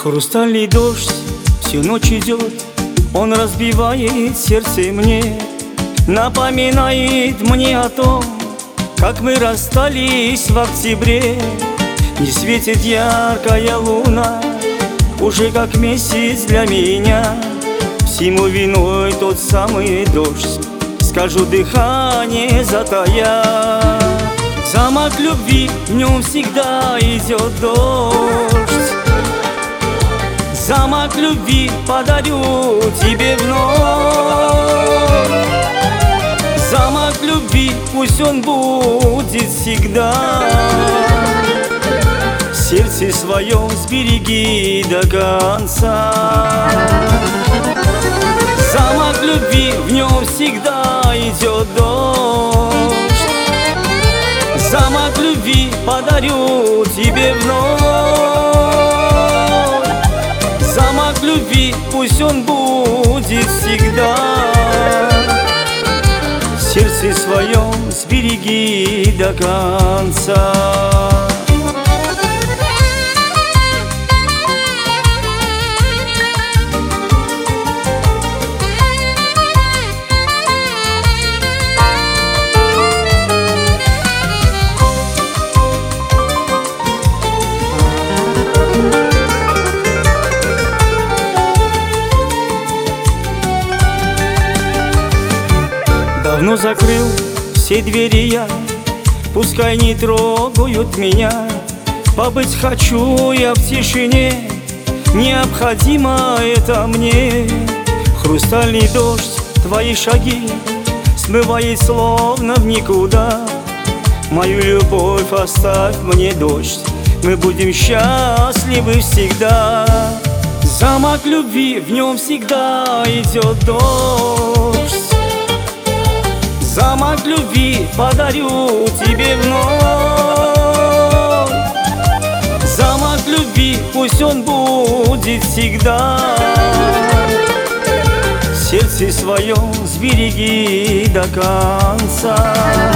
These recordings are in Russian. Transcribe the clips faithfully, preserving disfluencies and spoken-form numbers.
Хрустальный дождь всю ночь идет, он разбивает сердце мне, напоминает мне о том, как мы расстались в октябре. Не светит яркая луна, уже как месяц для меня. Всему виной тот самый дождь, скажу, дыхание затая. Замок любви, в нем всегда идет дождь. Замок любви подарю тебе вновь. Замок любви, пусть он будет всегда. Сердце своем сбереги до конца. Замок любви, в нем всегда идет дождь. Замок любви подарю тебе вновь. Замок любви, пусть он будет всегда. Сердце своем сбереги до конца. Давно закрыл все двери я, пускай не трогают меня. Побыть хочу я в тишине, необходимо это мне. Хрустальный дождь, твои шаги смывает словно в никуда. Мою любовь оставь мне, дождь, мы будем счастливы всегда. Замок любви, в нем всегда идет дождь. Замок любви подарю тебе вновь. Замок любви, пусть он будет всегда. Сердце своем сбереги до конца.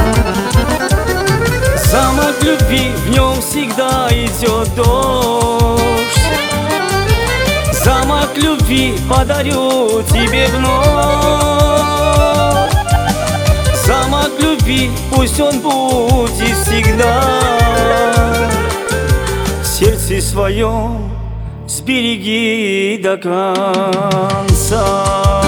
Замок любви, в нем всегда идет дождь. Замок любви подарю тебе вновь. Замок любви, пусть он будет всегда. Сердце своем сбереги до конца.